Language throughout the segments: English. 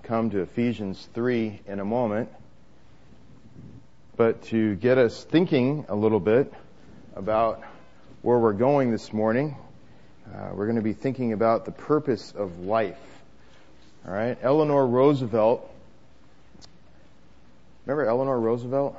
come to Ephesians 3 in a moment. But to get us thinking a little bit about where we're going this morning, we're going to be thinking about the purpose of life. All right, Eleanor Roosevelt. Remember Eleanor Roosevelt?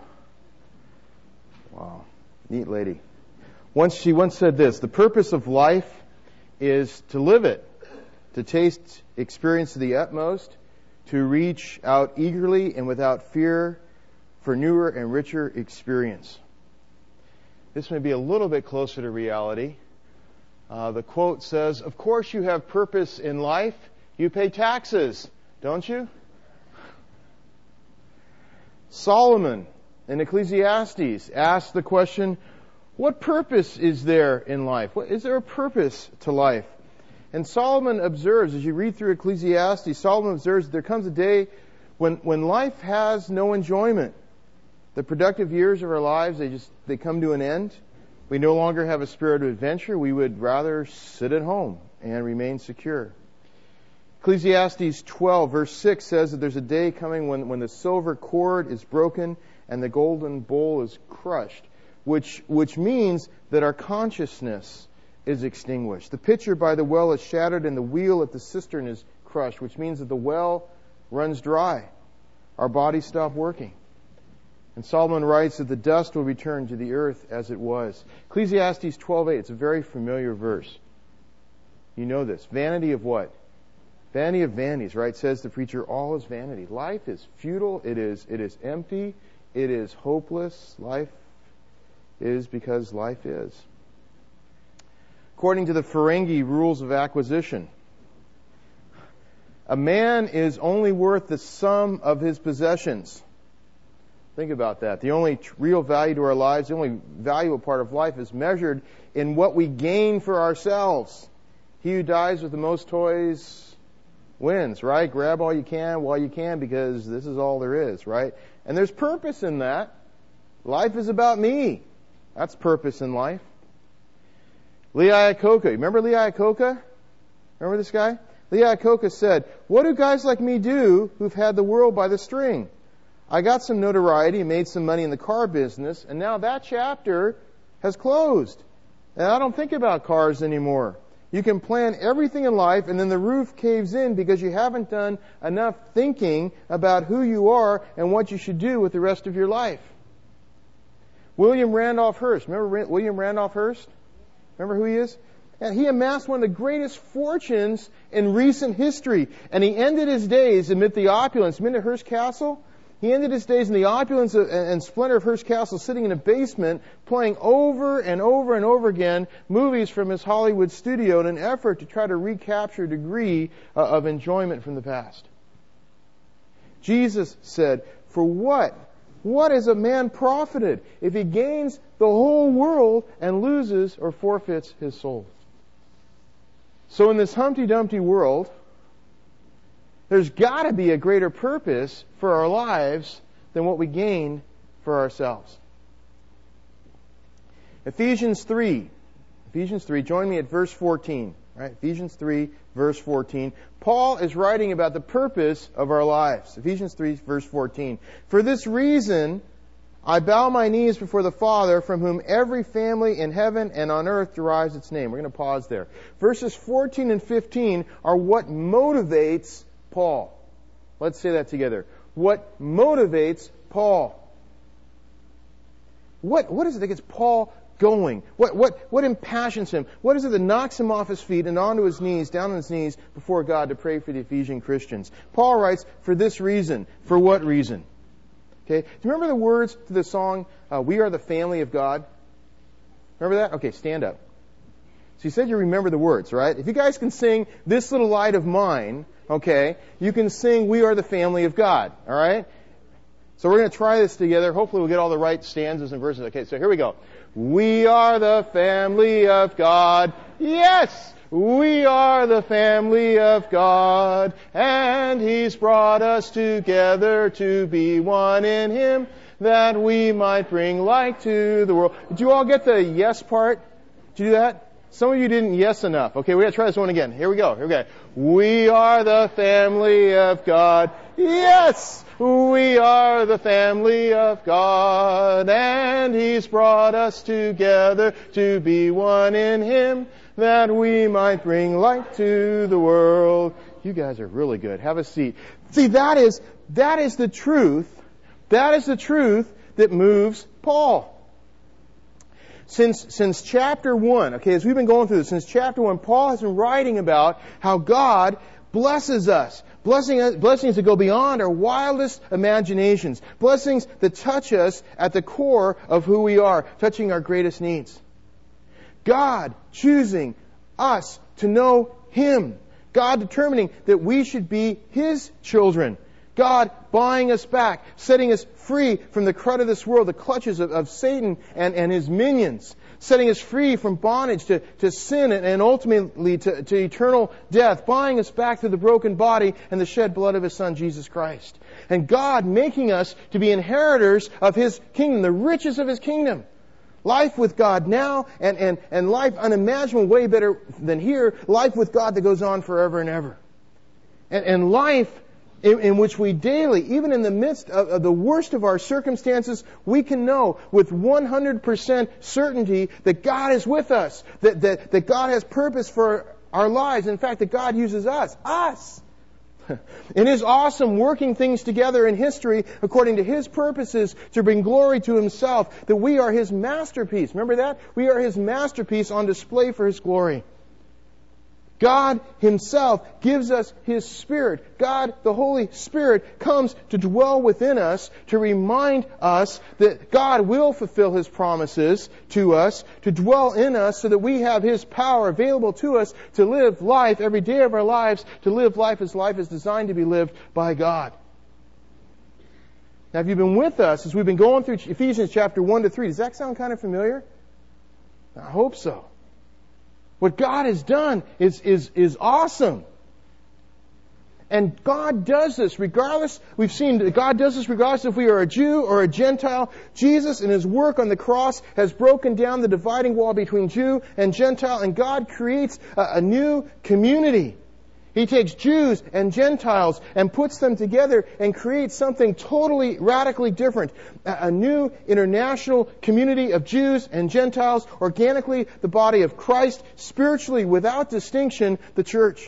Wow, neat lady. She once said this: the purpose of life is to live it, to taste experience to the utmost, to reach out eagerly and without fear for newer and richer experience. This may be a little bit closer to reality. The quote says, "Of course you have purpose in life. You pay taxes, don't you?" Solomon in Ecclesiastes asked the question, what purpose is there in life? Is there a purpose to life? And Solomon observes, as you read through Ecclesiastes, Solomon observes there comes a day when life has no enjoyment. The productive years of our lives, they come to an end. We no longer have a spirit of adventure. We would rather sit at home and remain secure. Ecclesiastes 12 verse 6 says that there's a day coming when the silver cord is broken and the golden bowl is crushed, which means that our consciousness is extinguished. The pitcher by the well is shattered and the wheel at the cistern is crushed, which means that the well runs dry. Our bodies stop working. And Solomon writes that the dust will return to the earth as it was. Ecclesiastes 12:8, it's a very familiar verse. You know this. Vanity of what? Vanity of vanities, right? Says the preacher, all is vanity. Life is futile. It is empty. It is hopeless. Life is because life is. According to the Ferengi rules of acquisition, a man is only worth the sum of his possessions. Think about that. The only real value to our lives, the only valuable part of life is measured in what we gain for ourselves. He who dies with the most toys wins, right? Grab all you can while you can, because this is all there is, right? And there's purpose in that. Life is about me. That's purpose in life. Lee Iacocca. Remember Lee Iacocca? Remember this guy? Lee Iacocca said, "What do guys like me do who've had the world by the string? I got some notoriety, made some money in the car business, and now that chapter has closed. And I don't think about cars anymore. You can plan everything in life, and then the roof caves in because you haven't done enough thinking about who you are and what you should do with the rest of your life." William Randolph Hearst. Remember William Randolph Hearst? Remember who he is? And he amassed one of the greatest fortunes in recent history. And he ended his days amid the opulence. Remember Hearst Castle? He ended his days in the opulence and splendor of Hearst Castle, sitting in a basement, playing over and over and over again movies from his Hollywood studio in an effort to try to recapture a degree of enjoyment from the past. Jesus said, "For what is a man profited if he gains the whole world and loses or forfeits his soul?" So in this Humpty Dumpty world, there's got to be a greater purpose for our lives than what we gain for ourselves. Ephesians 3, join me at verse 14. Right? Ephesians 3, verse 14. Paul is writing about the purpose of our lives. Ephesians 3, verse 14. "For this reason, I bow my knees before the Father, from whom every family in heaven and on earth derives its name." We're going to pause there. Verses 14 and 15 are what motivates Paul. Let's say that together. What motivates Paul? What is it that gets Paul going? What impassions him? What is it that knocks him off his feet and onto his knees, down on his knees before God to pray for the Ephesian Christians? Paul writes, "For this reason." For what reason? Okay. Do you remember the words to the song, "We Are the Family of God"? Remember that? Okay, stand up. So you said you remember the words, right? If you guys can sing "This Little Light of Mine," okay, you can sing "We Are the Family of God," all right? So we're going to try this together. Hopefully we'll get all the right stanzas and verses. Okay, so here we go. We are the family of God. Yes! We are the family of God. And He's brought us together to be one in Him, that we might bring light to the world. Did you all get the yes part? Did you do that? Some of you didn't yes enough. Okay, we got to try this one again. Here we go. We are the family of God. Yes! We are the family of God, and He's brought us together to be one in Him, that we might bring light to the world. You guys are really good. Have a seat. See, that is the truth. That is the truth that moves Paul. Since chapter 1, okay, as we've been going through this, since chapter 1, Paul has been writing about how God blesses us. Blessings that go beyond our wildest imaginations. Blessings that touch us at the core of who we are, touching our greatest needs. God choosing us to know Him. God determining that we should be His children. God buying us back, setting us free from the crud of this world, the clutches of Satan and his minions, setting us free from bondage to sin and ultimately to eternal death, buying us back through the broken body and the shed blood of His Son, Jesus Christ. And God making us to be inheritors of His kingdom, the riches of His kingdom. Life with God now and life unimaginable, way better than here, life with God that goes on forever and ever. And life in which we daily, even in the midst of the worst of our circumstances, we can know with 100% certainty that God is with us, that God has purpose for our lives. In fact, that God uses us. In His awesome working things together in history according to His purposes to bring glory to Himself, that we are His masterpiece. Remember that? We are His masterpiece on display for His glory. God Himself gives us His Spirit. God, the Holy Spirit, comes to dwell within us to remind us that God will fulfill His promises to us, to dwell in us so that we have His power available to us to live life every day of our lives, to live life is designed to be lived by God. Now, if you've been with us as we've been going through Ephesians chapter 1 to 3, does that sound kind of familiar? I hope so. What God has done is awesome. And God does this regardless, we've seen that God does this regardless if we are a Jew or a Gentile. Jesus in His work on the cross has broken down the dividing wall between Jew and Gentile, and God creates a new community. He takes Jews and Gentiles and puts them together and creates something totally, radically different. A new international community of Jews and Gentiles, organically the body of Christ, spiritually without distinction, the church.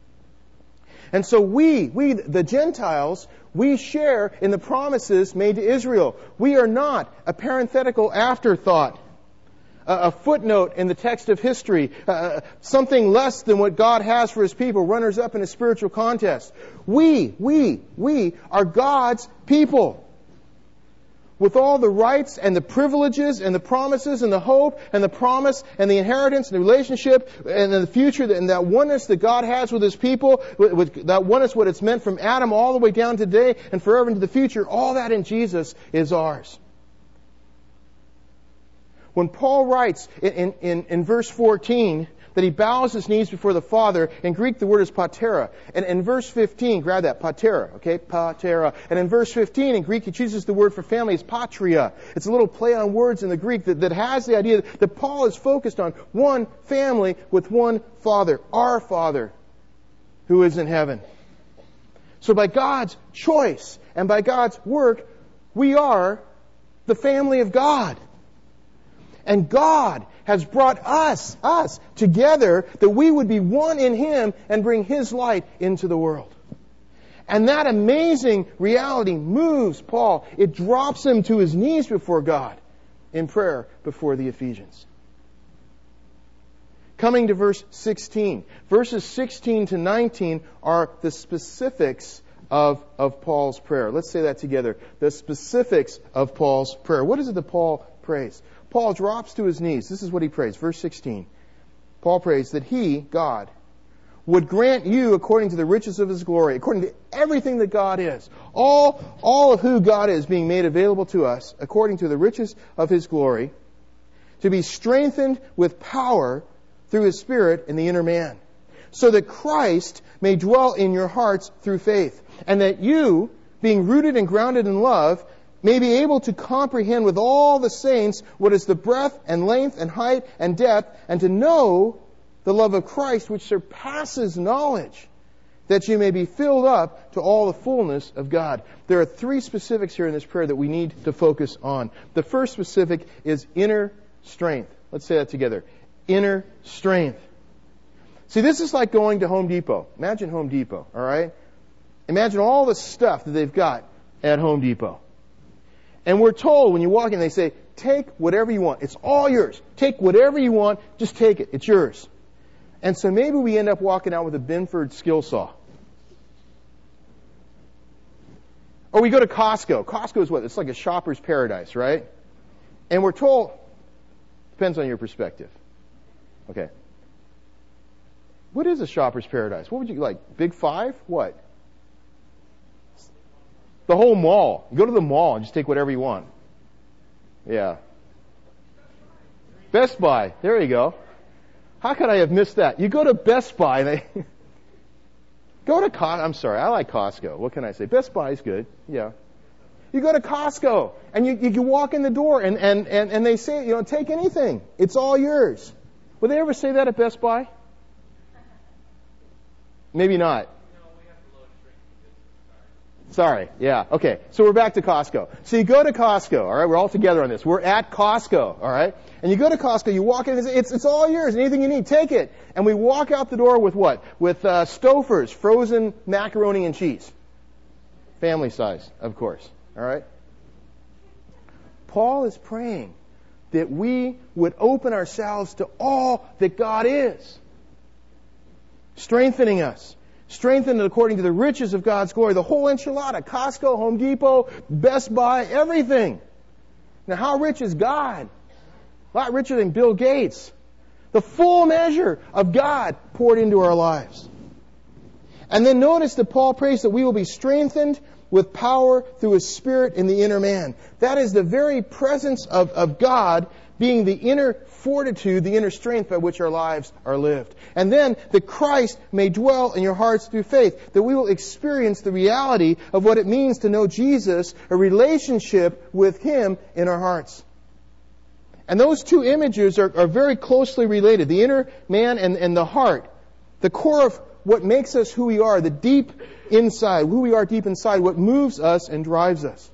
And so we, the Gentiles, we share in the promises made to Israel. We are not a parenthetical afterthought. A footnote in the text of history, something less than what God has for His people, runners up in a spiritual contest. We are God's people. With all the rights and the privileges and the promises and the hope and the promise and the inheritance and the relationship and the future and that oneness that God has with His people, with that oneness, what it's meant from Adam all the way down today and forever into the future, all that in Jesus is ours. When Paul writes in verse 14 that he bows his knees before the Father, in Greek the word is patera. And in verse 15, grab that, patera, okay, patera. And in verse 15 in Greek he chooses the word for family is patria. It's a little play on words in the Greek that has the idea that Paul is focused on one family with one Father, our Father who is in heaven. So by God's choice and by God's work, we are the family of God. And God has brought us together that we would be one in Him and bring His light into the world. And that amazing reality moves Paul. It drops him to his knees before God in prayer before the Ephesians. Coming to verse 16. Verses 16 to 19 are the specifics of Paul's prayer. Let's say that together. The specifics of Paul's prayer. What is it that Paul prays? Paul drops to his knees. This is what he prays. Verse 16. Paul prays that He, God, would grant you according to the riches of His glory, according to everything that God is. All of who God is being made available to us, according to the riches of His glory, to be strengthened with power through His Spirit in the inner man, so that Christ may dwell in your hearts through faith, and that you, being rooted and grounded in love, may be able to comprehend with all the saints what is the breadth and length and height and depth, and to know the love of Christ which surpasses knowledge, that you may be filled up to all the fullness of God. There are 3 specifics here in this prayer that we need to focus on. The first specific is inner strength. Let's say that together. Inner strength. See, this is like going to Home Depot. Imagine Home Depot, all right? Imagine all the stuff that they've got at Home Depot. And we're told when you walk in, they say, take whatever you want. It's all yours. Take whatever you want. Just take it. It's yours. And so maybe we end up walking out with a Binford skill saw. Or we go to Costco. Costco is what? It's like a shopper's paradise, right? And we're told, depends on your perspective. Okay. What is a shopper's paradise? What would you like? Big Five? What? The whole mall. You go to the mall and just take whatever you want. Yeah. Best Buy. There you go. How could I have missed that? You go to Best Buy and they go to Costco. I'm sorry, I like Costco. What can I say? Best Buy is good. Yeah. You go to Costco and you walk in the door and they say, take anything. It's all yours. Would they ever say that at Best Buy? Maybe not. Sorry. Yeah. Okay. So we're back to Costco. So you go to Costco. All right. We're all together on this. We're at Costco. All right. And you go to Costco. You walk in and it's all yours. Anything you need, take it. And we walk out the door with what? With Stouffer's frozen macaroni and cheese. Family size, of course. All right. Paul is praying that we would open ourselves to all that God is, strengthening us. Strengthened according to the riches of God's glory. The whole enchilada. Costco, Home Depot, Best Buy, everything. Now, how rich is God? A lot richer than Bill Gates. The full measure of God poured into our lives. And then notice that Paul prays that we will be strengthened with power through His Spirit in the inner man. That is the very presence of God being the inner fortitude, the inner strength by which our lives are lived. And then that Christ may dwell in your hearts through faith, that we will experience the reality of what it means to know Jesus, a relationship with Him in our hearts. And those 2 images are very closely related, the inner man and the heart, the core of what makes us who we are, the deep inside, who we are deep inside, what moves us and drives us.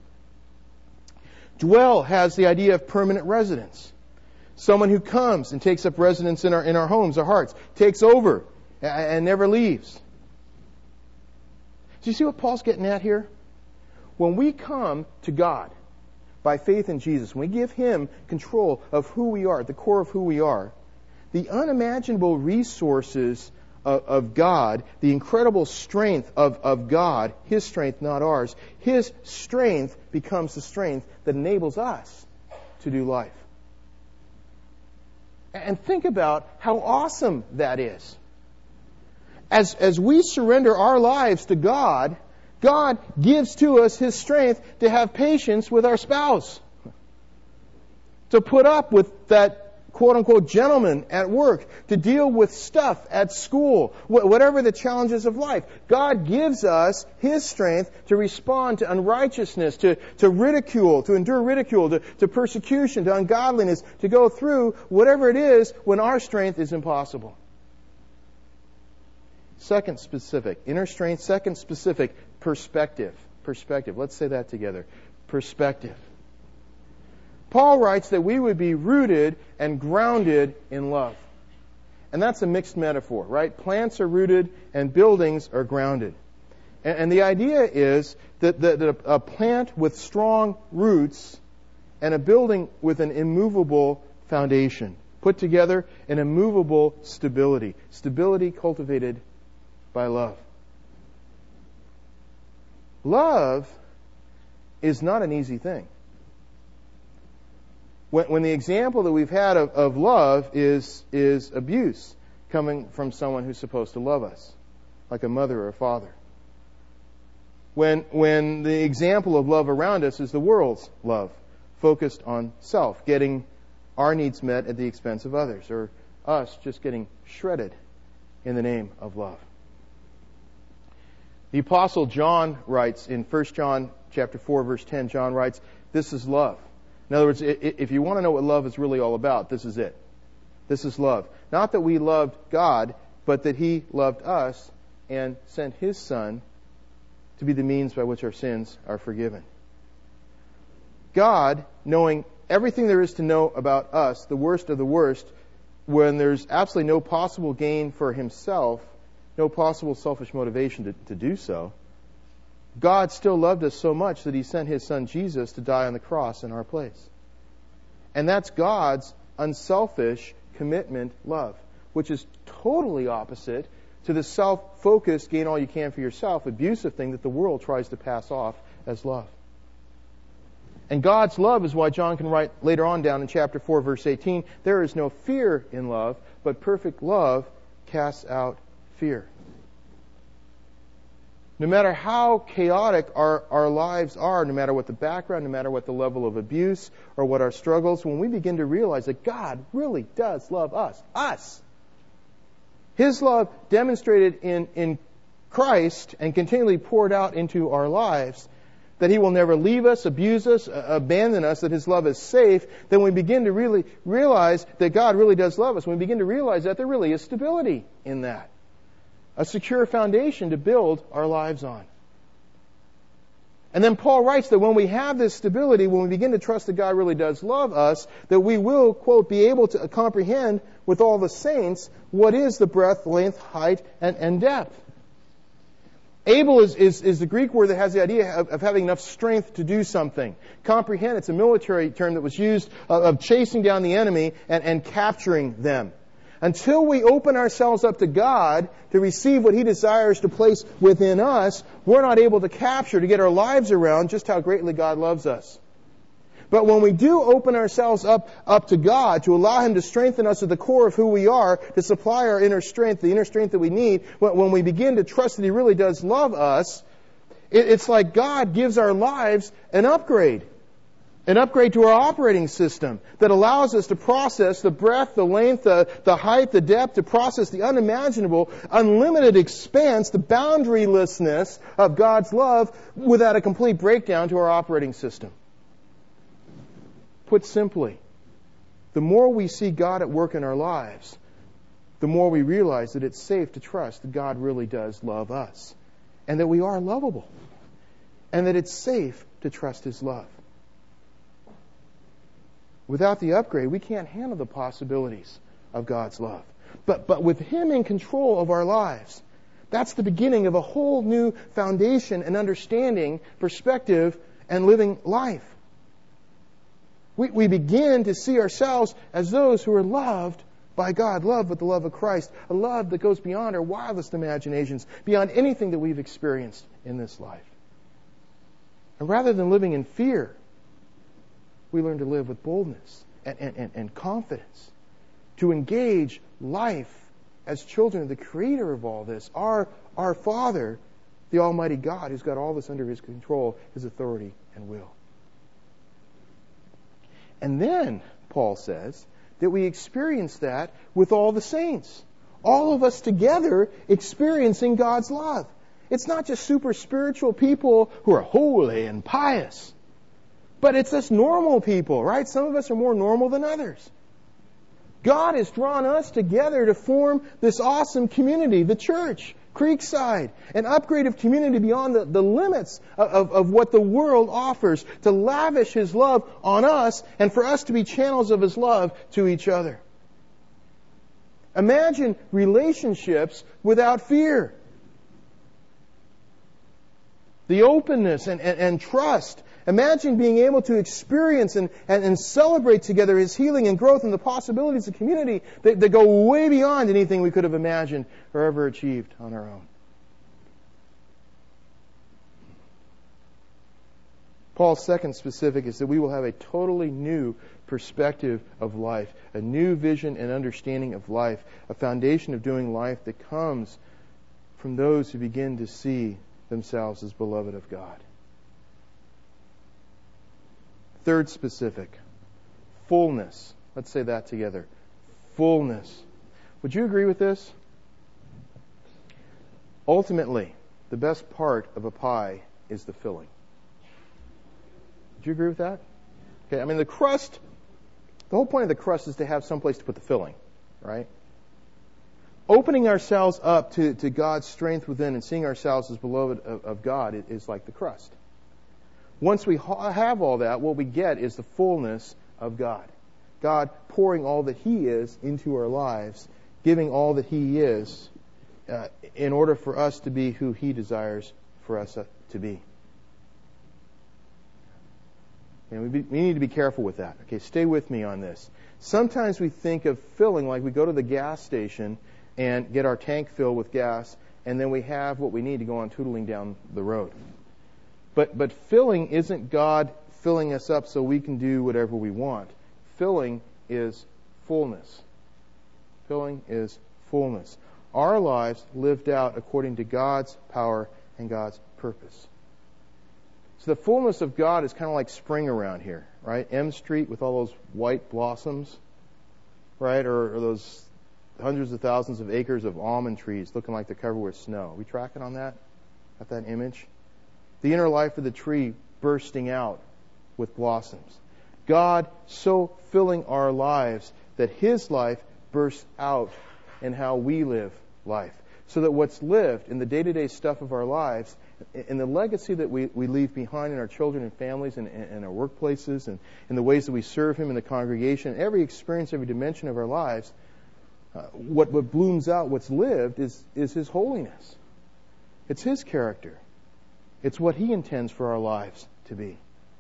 Dwell has the idea of permanent residence. Someone who comes and takes up residence in our homes, our hearts, takes over and never leaves. Do you see what Paul's getting at here? When we come to God by faith in Jesus, when we give Him control of who we are, the core of who we are, the unimaginable resources of God, the incredible strength of God, His strength, not ours, His strength becomes the strength that enables us to do life. And think about how awesome that is. As we surrender our lives to God, God gives to us His strength to have patience with our spouse, to put up with that quote-unquote gentleman at work, to deal with stuff at school, whatever the challenges of life. God gives us His strength to respond to unrighteousness, to ridicule, to endure ridicule, to persecution, to ungodliness, to go through whatever it is when our strength is impossible. Second specific, inner strength. Second specific, perspective. Perspective. Let's say that together. Perspective. Paul writes that we would be rooted and grounded in love. And that's a mixed metaphor, right? Plants are rooted and buildings are grounded. And the idea is that a plant with strong roots and a building with an immovable foundation put together an immovable stability. Stability cultivated by love. Love is not an easy thing. When the example that we've had of love is abuse coming from someone who's supposed to love us, like a mother or a father. When the example of love around us is the world's love, focused on self, getting our needs met at the expense of others, or us just getting shredded in the name of love. The Apostle John writes in 1 John chapter 4, verse 10, John writes, This is love. In other words, if you want to know what love is really all about, this is it. This is love. Not that we loved God, but that He loved us and sent His Son to be the means by which our sins are forgiven. God, knowing everything there is to know about us, the worst of the worst, when there's absolutely no possible gain for Himself, no possible selfish motivation to do so, God still loved us so much that He sent His Son Jesus to die on the cross in our place. And that's God's unselfish commitment love, which is totally opposite to the self-focused, gain all you can for yourself, abusive thing that the world tries to pass off as love. And God's love is why John can write later on down in chapter 4, verse 18, there is no fear in love, but perfect love casts out fear. No matter how chaotic our lives are, no matter what the background, no matter what the level of abuse or what our struggles, when we begin to realize that God really does love us. His love demonstrated in Christ and continually poured out into our lives, that He will never leave us, abuse us, abandon us, that His love is safe, then we begin to really realize that God really does love us. When we begin to realize that, there really is stability in that. A secure foundation to build our lives on. And then Paul writes that when we have this stability, when we begin to trust that God really does love us, that we will, quote, be able to comprehend with all the saints what is the breadth, length, height, and depth. Able is the Greek word that has the idea of having enough strength to do something. Comprehend, it's a military term that was used of chasing down the enemy and capturing them. Until we open ourselves up to God to receive what He desires to place within us, we're not able to capture, to get our lives around just how greatly God loves us. But when we do open ourselves up to God, to allow Him to strengthen us at the core of who we are, to supply our inner strength, the inner strength that we need, when we begin to trust that He really does love us, it's like God gives our lives an upgrade. An upgrade to our operating system that allows us to process the breadth, the length, the height, the depth, to process the unimaginable, unlimited expanse, the boundarylessness of God's love without a complete breakdown to our operating system. Put simply, the more we see God at work in our lives, the more we realize that it's safe to trust that God really does love us, and that we are lovable, and that it's safe to trust His love. Without the upgrade, we can't handle the possibilities of God's love. But with Him in control of our lives, that's the beginning of a whole new foundation and understanding, perspective, and living life. We begin to see ourselves as those who are loved by God, loved with the love of Christ, a love that goes beyond our wildest imaginations, beyond anything that we've experienced in this life. And rather than living in fear, we learn to live with boldness and confidence, to engage life as children of the Creator of all this, our Father, the Almighty God, who's got all this under His control, His authority and will. And then, Paul says, that we experience that with all the saints. All of us together experiencing God's love. It's not just super spiritual people who are holy and pious. But it's us normal people, right? Some of us are more normal than others. God has drawn us together to form this awesome community, the church, Creekside, an upgraded community beyond the limits of what the world offers, to lavish His love on us and for us to be channels of His love to each other. Imagine relationships without fear. The openness and trust. Imagine being able to experience and celebrate together His healing and growth and the possibilities of community that go way beyond anything we could have imagined or ever achieved on our own. Paul's second specific is that we will have a totally new perspective of life, a new vision and understanding of life, a foundation of doing life that comes from those who begin to see themselves as beloved of God. Third specific, fullness. Let's say that together. Fullness. Would you agree with this? Ultimately, the best part of a pie is the filling. Would you agree with that? Okay, I mean, the whole point of the crust is to have some place to put the filling, right? Opening ourselves up to God's strength within and seeing ourselves as beloved of God is like the crust. Once we have all that, what we get is the fullness of God. God pouring all that He is into our lives, giving all that He is in order for us to be who He desires for us to be. And we need to be careful with that. Okay, stay with me on this. Sometimes we think of filling like we go to the gas station and get our tank filled with gas, and then we have what we need to go on tootling down the road. But filling isn't God filling us up so we can do whatever we want. Filling is fullness. Filling is fullness. Our lives lived out according to God's power and God's purpose. So the fullness of God is kind of like spring around here, right? M Street with all those white blossoms, right? Or those hundreds of thousands of acres of almond trees looking like they're covered with snow. Are we tracking on that? Got that image? The inner life of the tree bursting out with blossoms. God so filling our lives that His life bursts out in how we live life. So that what's lived in the day-to-day stuff of our lives, in the legacy that we leave behind in our children and families and in our workplaces and in the ways that we serve Him in the congregation, every experience, every dimension of our lives, what blooms out, what's lived, is His holiness. It's His character. It's what He intends for our lives to be.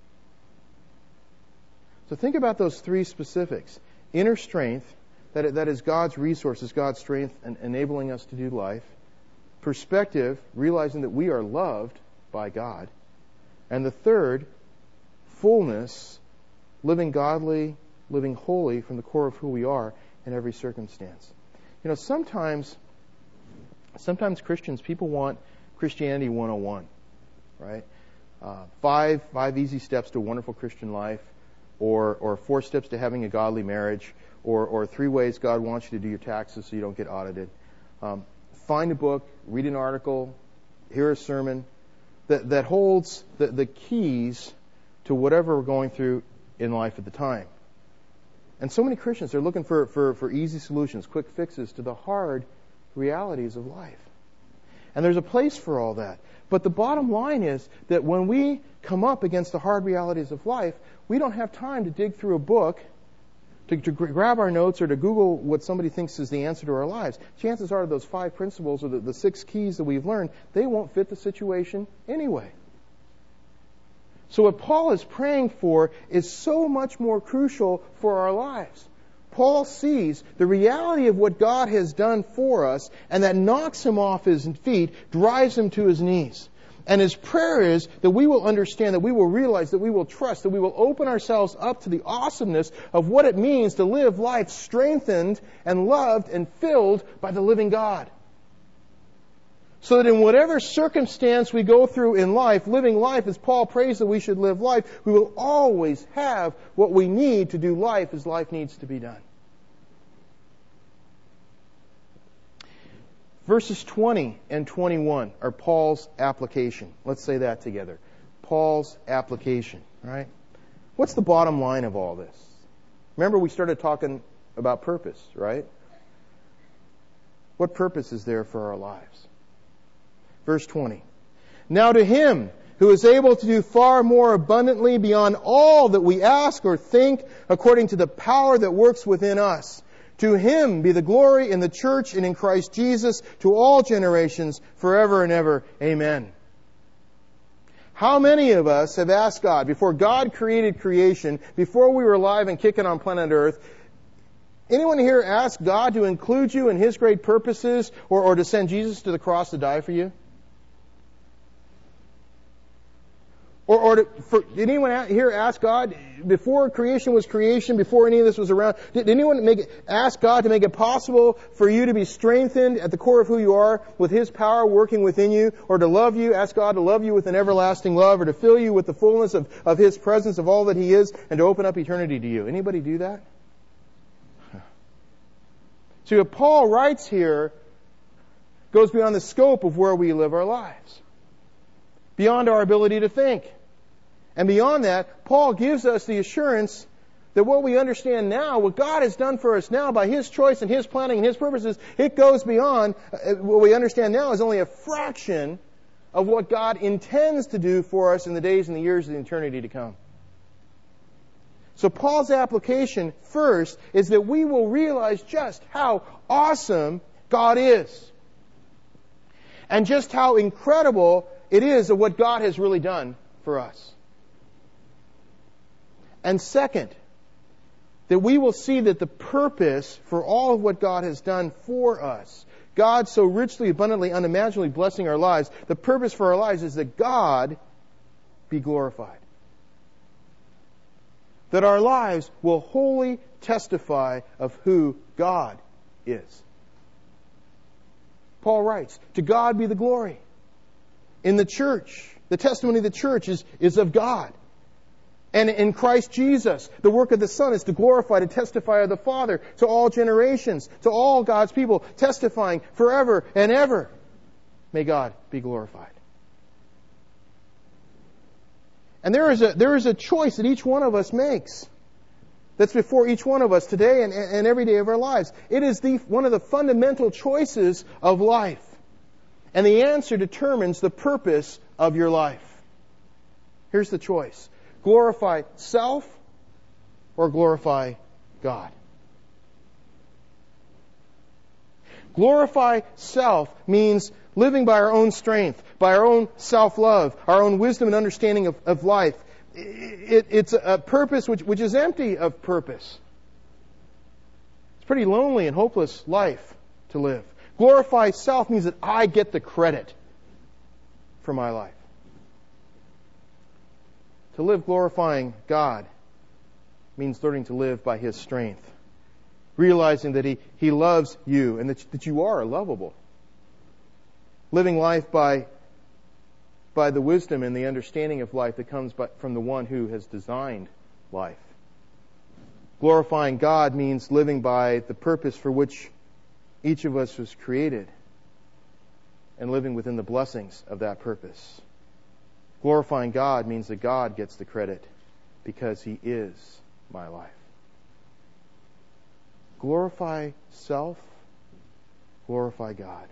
So think about those three specifics. Inner strength, that is God's resources, God's strength, and enabling us to do life. Perspective, realizing that we are loved by God. And the third, fullness, living godly, living holy from the core of who we are in every circumstance. You know, sometimes Christians, people want Christianity 101, right? Five easy steps to a wonderful Christian life, or 4 steps to having a godly marriage, or 3 ways God wants you to do your taxes so you don't get audited. Find a book, read an article, hear a sermon that holds the keys to whatever we're going through in life at the time. And so many Christians are looking for easy solutions, quick fixes to the hard realities of life. And there's a place for all that. But the bottom line is that when we come up against the hard realities of life, we don't have time to dig through a book, to grab our notes, or to Google what somebody thinks is the answer to our lives. Chances are those 5 principles or the 6 keys that we've learned, they won't fit the situation anyway. So what Paul is praying for is so much more crucial for our lives. Paul sees the reality of what God has done for us, and that knocks him off his feet, drives him to his knees. And his prayer is that we will understand, that we will realize, that we will trust, that we will open ourselves up to the awesomeness of what it means to live life strengthened and loved and filled by the living God. So that in whatever circumstance we go through in life, living life as Paul prays that we should live life, we will always have what we need to do life as life needs to be done. Verses 20 and 21 are Paul's application. Let's say that together. Paul's application, right? What's the bottom line of all this? Remember, we started talking about purpose, right? What purpose is there for our lives? Verse 20. Now to Him who is able to do far more abundantly beyond all that we ask or think, according to the power that works within us, to Him be the glory in the church and in Christ Jesus to all generations, forever and ever. Amen. How many of us have asked God, before God created creation, before we were alive and kicking on planet Earth, anyone here ask God to include you in His great purposes, or to send Jesus to the cross to die for you? Did anyone here ask God, before creation was creation, before any of this was around, did anyone ask God to make it possible for you to be strengthened at the core of who you are with His power working within you, or to love you, ask God to love you with an everlasting love, or to fill you with the fullness of His presence, of all that He is, and to open up eternity to you? Anybody do that? See, what Paul writes here goes beyond the scope of where we live our lives, beyond our ability to think. And beyond that, Paul gives us the assurance that what we understand now, what God has done for us now by His choice and His planning and His purposes, it goes beyond. What we understand now is only a fraction of what God intends to do for us in the days and the years of the eternity to come. So Paul's application first is that we will realize just how awesome God is. And just how incredible it is of what God has really done for us. And second, that we will see that the purpose for all of what God has done for us, God so richly, abundantly, unimaginably blessing our lives, the purpose for our lives is that God be glorified. That our lives will wholly testify of who God is. Paul writes, to God be the glory. In the church, the testimony of the church is of God. And in Christ Jesus, the work of the Son is to glorify, to testify of the Father to all generations, to all God's people, testifying forever and ever. May God be glorified. And there is a choice that each one of us makes. That's before each one of us today and every day of our lives. It is one of the fundamental choices of life. And the answer determines the purpose of your life. Here's the choice. Glorify self or glorify God. Glorify self means living by our own strength, by our own self-love, our own wisdom and understanding of life. It's a purpose which is empty of purpose. It's a pretty lonely and hopeless life to live. Glorify self means that I get the credit for my life. To live glorifying God means learning to live by His strength. Realizing that He loves you and that you are lovable. Living life by the wisdom and the understanding of life that comes from the one who has designed life. Glorifying God means living by the purpose for which each of us was created and living within the blessings of that purpose. Glorifying God means that God gets the credit because He is my life. Glorify self, glorify God.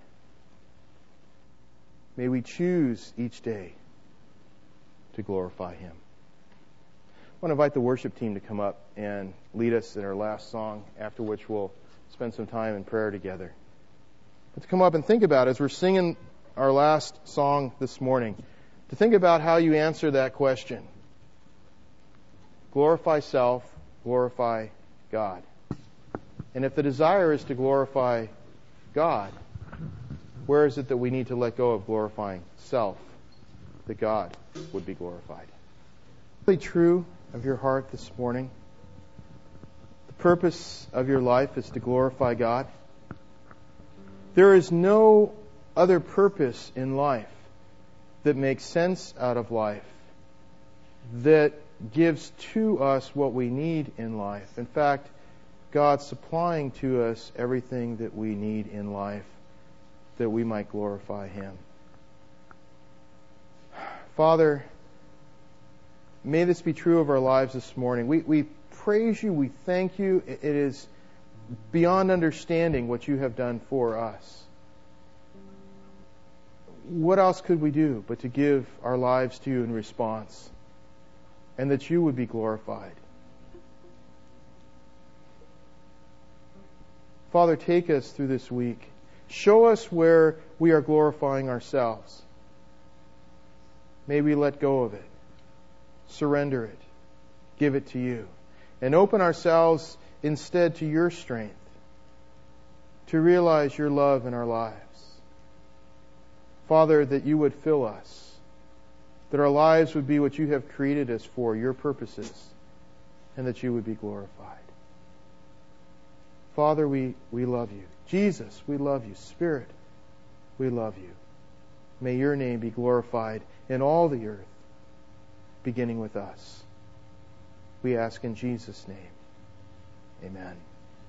May we choose each day to glorify Him. I want to invite the worship team to come up and lead us in our last song, after which we'll spend some time in prayer together. Let's come up and think about, as we're singing our last song this morning, to think about how you answer that question. Glorify self, glorify God. And if the desire is to glorify God, where is it that we need to let go of glorifying self, that God would be glorified? Really true of your heart this morning? The purpose of your life is to glorify God? There is no other purpose in life that makes sense out of life, that gives to us what we need in life. In fact, God supplying to us everything that we need in life, that we might glorify Him. Father, may this be true of our lives this morning. We praise You, we thank You. It is beyond understanding what You have done for us. What else could we do but to give our lives to You in response, and that You would be glorified? Father, take us through this week. Show us where we are glorifying ourselves. May we let go of it, surrender it, give it to You, and open ourselves instead to Your strength, to realize Your love in our lives. Father, that You would fill us, that our lives would be what You have created us for, Your purposes, and that You would be glorified. Father, we love You. Jesus, we love You. Spirit, we love You. May Your name be glorified in all the earth, beginning with us. We ask in Jesus' name. Amen.